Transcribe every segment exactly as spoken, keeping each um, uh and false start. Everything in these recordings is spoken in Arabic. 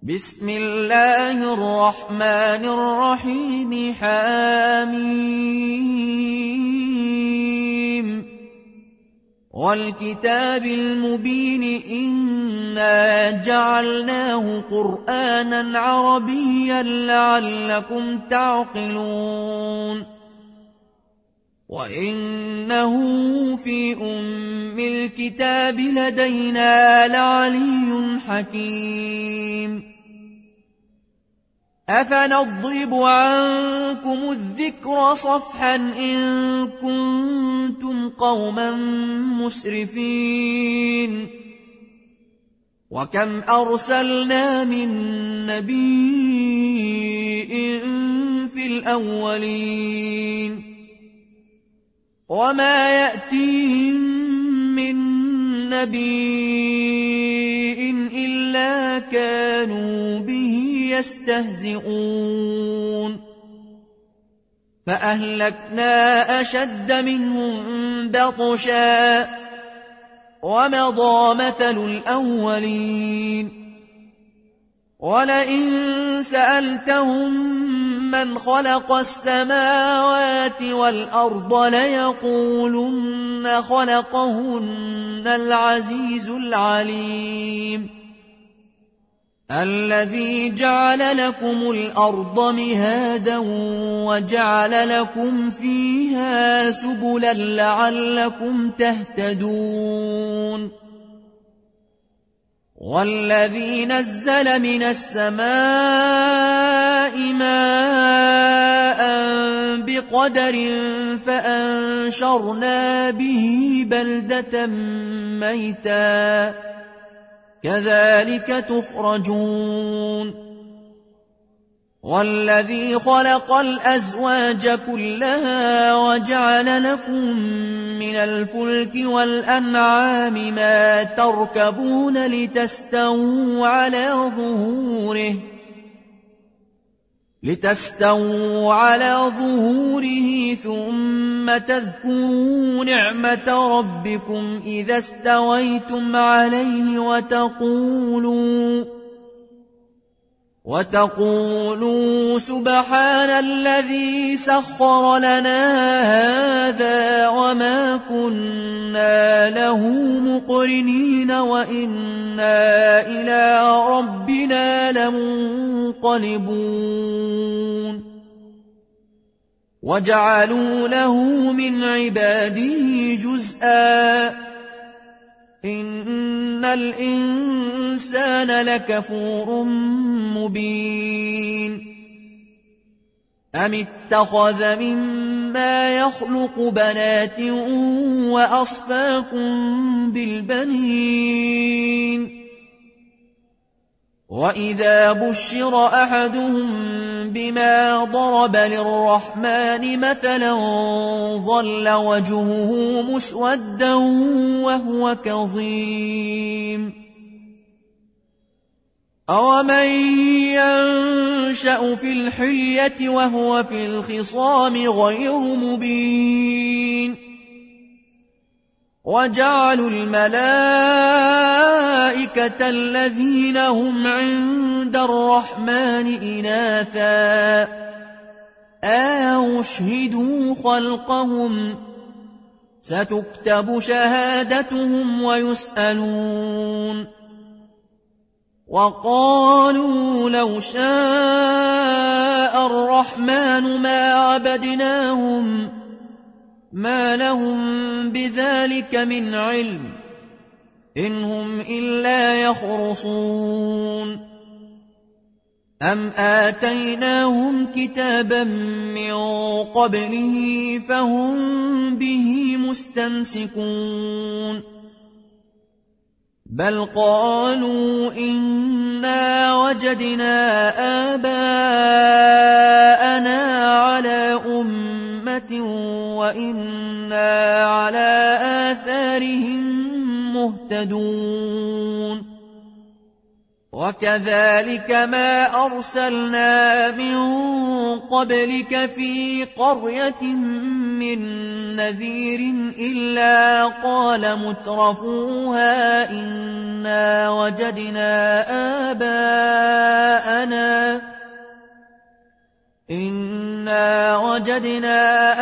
بسم الله الرحمن الرحيم. حاميم والكتاب المبين إنا جعلناه قرآنا عربيا لعلكم تعقلون وإنه في أم الكتاب لدينا لعلي حكيم. أفنضرب عنكم الذكر صفحا إن كنتم قوما مسرفين وكم أرسلنا من نبي في الأولين وما يأتيهم من نبي إلا كانوا به يستهزئون فأهلكنا أشد منهم بطشا ومضى مثل الأولين ولئن سألتهم من خلق السماوات والأرض ليقولن خلقهن العزيز العليم الذي جعل لكم الأرض مهادا وجعل لكم فيها سبلا لعلكم تهتدون والذي نزل من السماء ماء بقدر فأنشرنا به بلدة ميتا كذلك تخرجون والذي خلق الأزواج كلها وجعل لكم من الفلك والأنعام ما تركبون لتستووا على ظهوره لتستووا على ظهوره ثم تذكروا نعمة ربكم إذا استويتم عليه وتقولوا وتقولوا سبحان الذي سخر لنا هذا وما كنا له مقرنين وإنا إلى ربنا لمنقلبون وجعلوا له من عباده جزءا إن الإنسان لكفور مبين أم اتخذ مما يخلق بنات وأصفاكم بالبنين وإذا بشر أحدهم بما ضرب للرحمن مثلا ظل وجهه مسودا وهو كظيم أومن ينشأ في الحلية وهو في الخصام غير مبين وجعلوا الملائكة الذين هم عند الرحمن إناثا أيشهدوا خلقهم ستكتب شهادتهم ويسألون وقالوا لو شاء الرحمن ما عبدناهم ما لهم بذلك من علم إن هم إلا يخرصون أم آتيناهم كتابا من قبله فهم به مستمسكون بل قالوا إنا وجدنا آباءنا على أمة وإنا على آثارهم مهتدون وكذلك ما أرسلنا من قبلك في قرية من نذير إلا قال مترفوها إنا وجدنا آباءنا آباءنا إنا وجدنا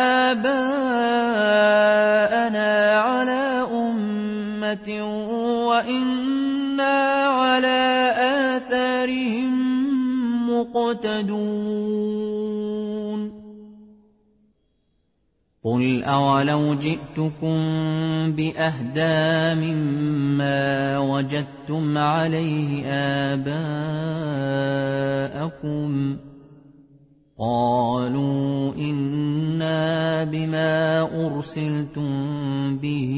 آباءنا على أمة وإنا على آثارهم مقتدون قل أولو جئتكم بأهدى مما وجدتم عليه آباءكم قالوا إنا بما أرسلتم به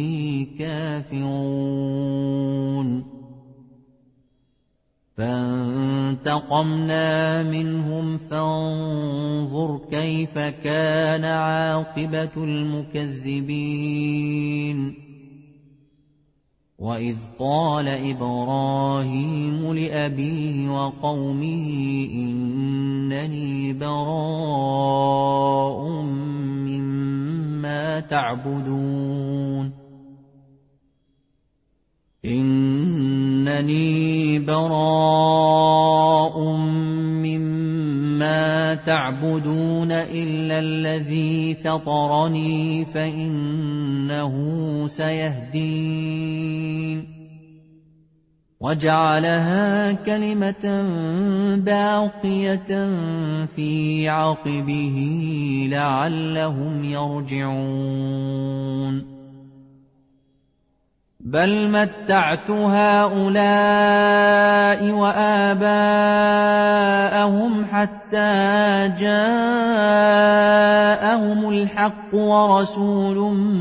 كافرون فانتقمنا منهم فانظر كيف كان عاقبة المكذبين وإذ قال إبراهيم لأبيه وقومه إنني براء مما تعبدون إنني براء مما تعبدون إلا الذي فطرني فإنه سيهدين وجعلها كلمة باقية في عقبه لعلهم يرجعون بل متعت هؤلاء وآباءهم حتى جاءهم الحق ورسول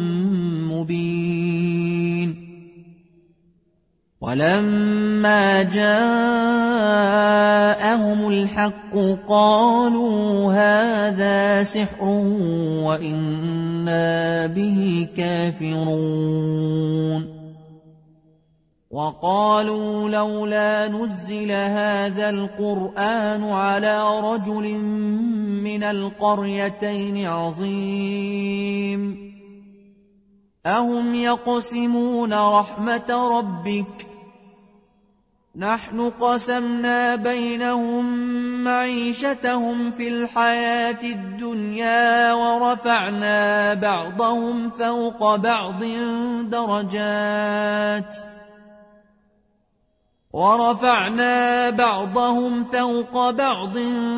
مبين ولما جاءهم الحق قالوا هذا سحر وإنا به كافرون وقالوا لولا نزل هذا القرآن على رجل من القريتين عظيم أهم يقسمون رحمة ربك نحن قسمنا بينهم معيشتهم في الحياة الدنيا ورفعنا بعضهم فوق بعض درجات ورفعنا بعضهم فوق بعض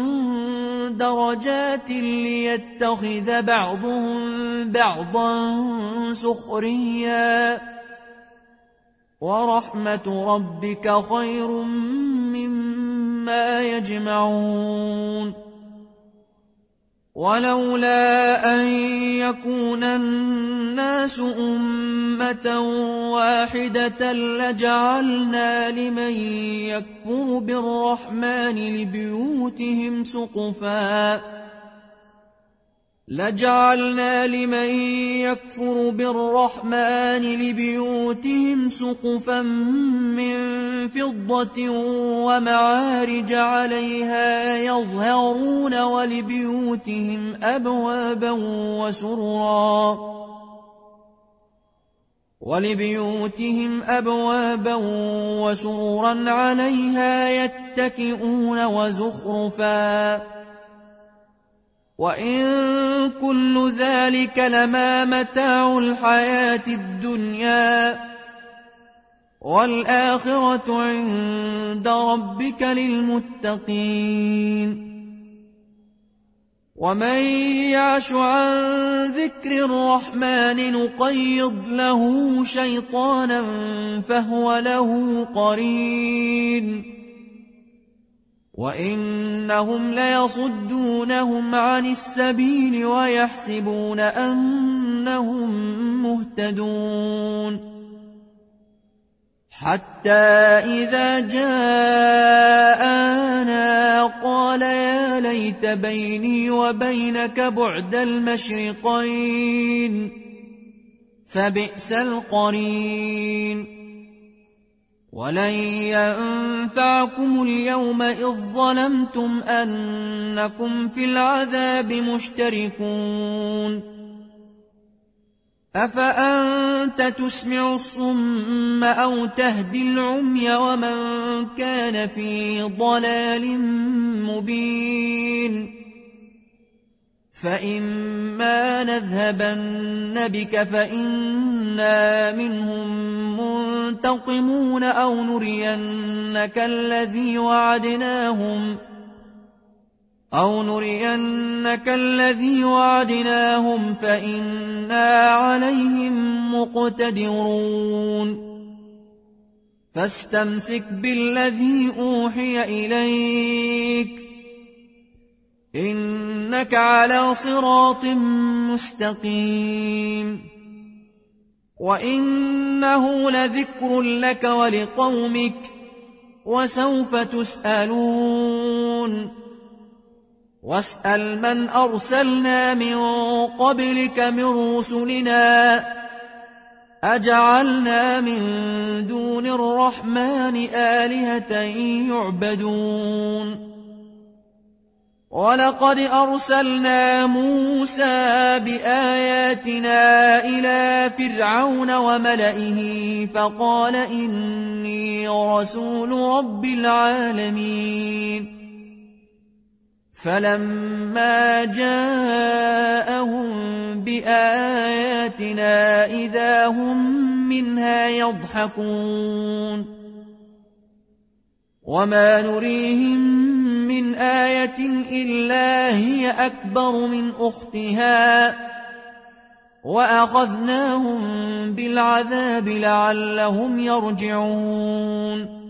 درجات ليتخذ بعضهم بعضا سخريا ورحمة ربك خير مما يجمعون ولولا أن يكون الناس أمة واحدة لجعلنا لمن يكفر بالرحمن لبيوتهم سقفا لجعلنا لمن يكفر بالرحمن لبيوتهم سقفا من فضة ومعارج عليها يظهرون ولبيوتهم أبوابا وسررا ولبيوتهم أبوابا وسررا عليها يتكئون وزخرفا وإن كل ذلك لما متاع الحياة الدنيا والآخرة عند ربك للمتقين ومن يعش عن ذكر الرحمن نقيض له شيطانا فهو له قرين وإنهم ليصدونهم عن السبيل ويحسبون أنهم مهتدون حتى إذا جاءنا قال يا ليت بيني وبينك بعد المشرقين فبئس القرين ولن ينفعكم اليوم إذ ظلمتم أنكم في العذاب مشتركون أفأنت تسمع الصم أو تهدي العمي ومن كان في ضلال مبين فإما نذهبن بك فإنا منهم منتقمون أو نرينك الذي وعدناهم أو نرينك الذي وعدناهم فإنا عليهم مقتدرون فاستمسك بالذي أوحي إليك إنك على صراط مستقيم وإنه لذكر لك ولقومك وسوف تسألون واسأل من أرسلنا من قبلك من رسلنا أجعلنا من دون الرحمن آلهة يعبدون ولقد أرسلنا موسى بآياتنا إلى فرعون وملئه فقال إني رسول رب العالمين فلما جاءهم بآياتنا إذا هم منها يضحكون وما نريهم من آية إلا هي أكبر من أختها وأخذناهم بالعذاب لعلهم يرجعون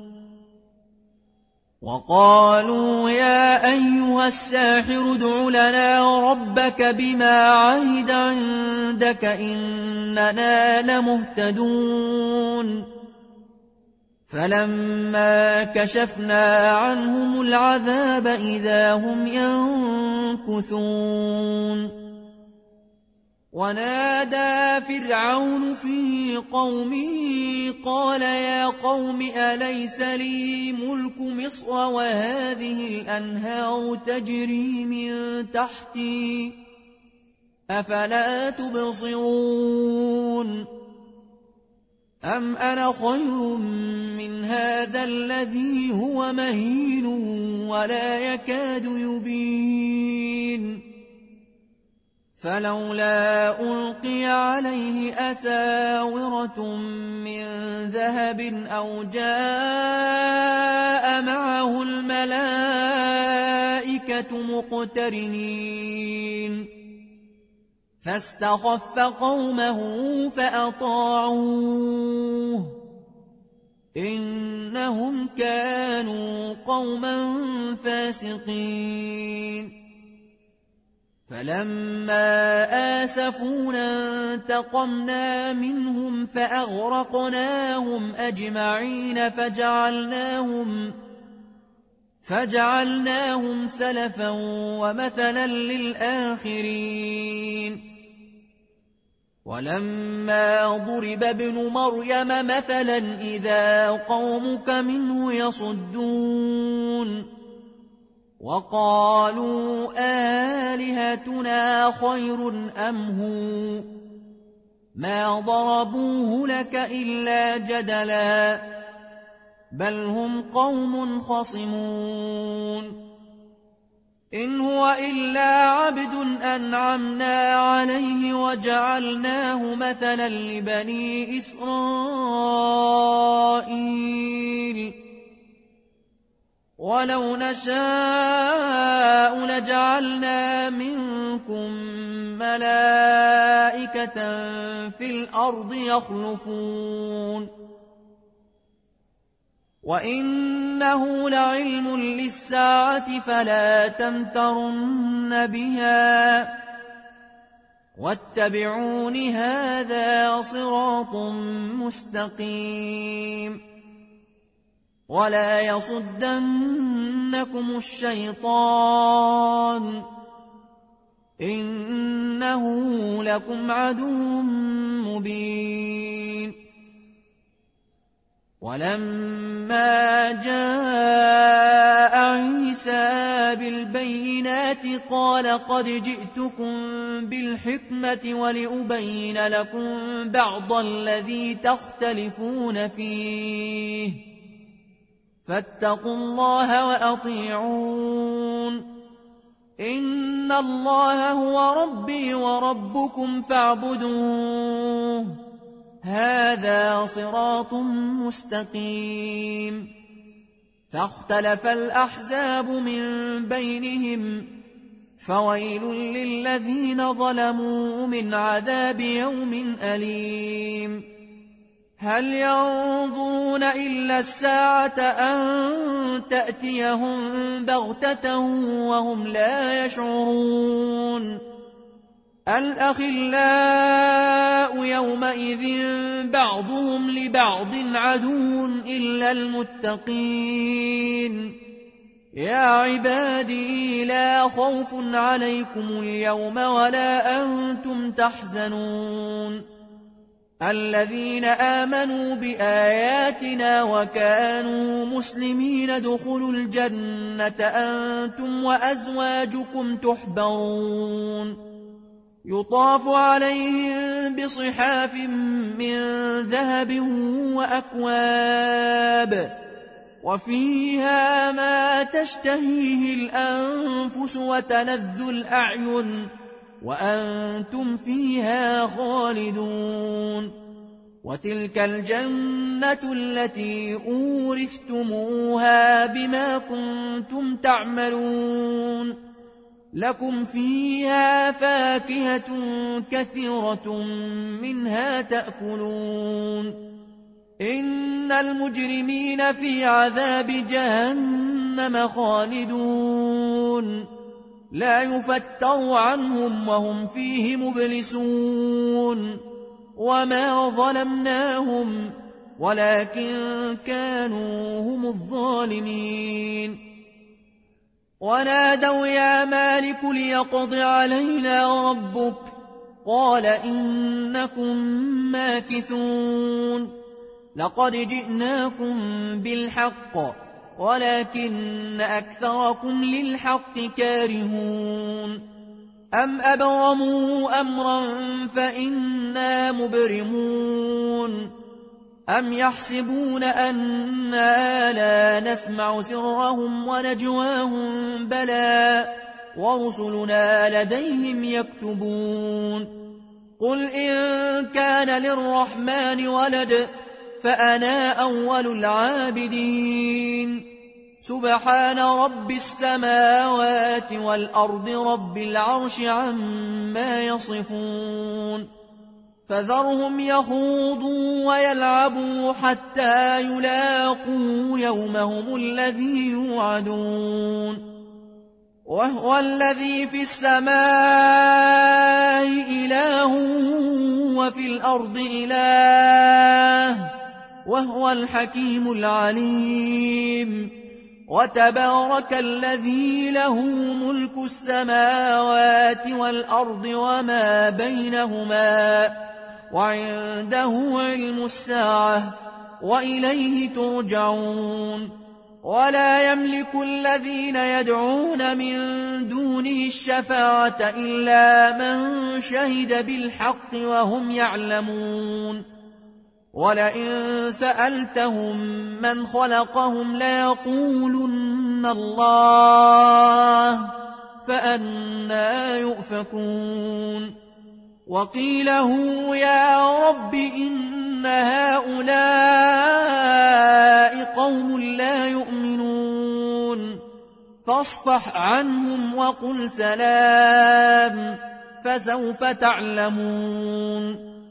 وقالوا يا أيها الساحر ادع لنا ربك بما عهد عندك إننا لمهتدون فلما كشفنا عنهم العذاب إذا هم ينكثون ونادى فرعون في قومه قال يا قوم أليس لي ملك مصر وهذه الأنهار تجري من تحتي أفلا تبصرون أم أنا خير من هذا الذي هو مهين ولا يكاد يبين فلولا ألقي عليه أساورة من ذهب أو جاء معه الملائكة مقترنين فاستخف قومه فأطاعوه إنهم كانوا قوما فاسقين فلما آسفونا انتقمنا منهم فأغرقناهم أجمعين فجعلناهم فجعلناهم سلفا ومثلا للآخرين ولما ضرب ابن مريم مثلا إذا قومك منه يصدون وقالوا آلهتنا خير أم هو ما ضربوه لك إلا جدلا بل هم قوم خصمون إن هو إلا عبد أنعمنا عليه وجعلناه مثلا لبني إسرائيل ولو نشاء لجعلنا منكم ملائكة في الأرض يخلفون وإنه لعلم للساعة فلا تمترن بها واتبعون هذا صراط مستقيم ولا يصدنكم الشيطان إنه لكم عدو مبين ولما جاء عيسى بالبينات قال قد جئتكم بالحكمة ولأبين لكم بعض الذي تختلفون فيه فاتقوا الله وأطيعون إن الله هو ربي وربكم فاعبدوه هذا صراط مستقيم. فاختلف الأحزاب من بينهم فويل للذين ظلموا من عذاب يوم أليم. هل ينظرون إلا الساعة أن تأتيهم بغتة وهم لا يشعرون الأخلاء يومئذ بعضهم لبعض عدو إلا المتقين. يا عبادي لا خوف عليكم اليوم ولا أنتم تحزنون الذين آمنوا بآياتنا وكانوا مسلمين ادخلوا الجنة أنتم وأزواجكم تحبرون يطاف عليهم بصحاف من ذهب وأكواب وفيها ما تشتهيه الأنفس وتلذ الأعين وأنتم فيها خالدون وتلك الجنة التي أورثتموها بما كنتم تعملون لكم فيها فاكهة كثيرة منها تأكلون إن المجرمين في عذاب جهنم خالدون لا يفتر عنهم وهم فيه مبلسون وما ظلمناهم ولكن كانوا هم الظالمين. ونادوا يا مالك ليقض علينا ربك قال إنكم ماكثون لقد جئناكم بالحق ولكن أكثركم للحق كارهون أم أبرموا أمرا فإنا مبرمون أم يحسبون أننا لا نسمع سرهم ونجواهم بلى ورسلنا لديهم يكتبون قل إن كان للرحمن ولد فأنا أول العابدين سبحان رب السماوات والأرض رب العرش عما يصفون فذرهم يخوضوا ويلعبوا حتى يلاقوا يومهم الذي يوعدون وهو الذي في السماء إله وفي الأرض إله وهو الحكيم العليم وتبارك الذي له ملك السماوات والأرض وما بينهما وعنده علم الساعة وإليه ترجعون ولا يملك الذين يدعون من دونه الشفاعة إلا من شهد بالحق وهم يعلمون ولئن سألتهم من خلقهم ليقولن الله فأنى يؤفكون وقيله يا رب إن هؤلاء قوم لا يؤمنون فاصفح عنهم وقل سلام فسوف تعلمون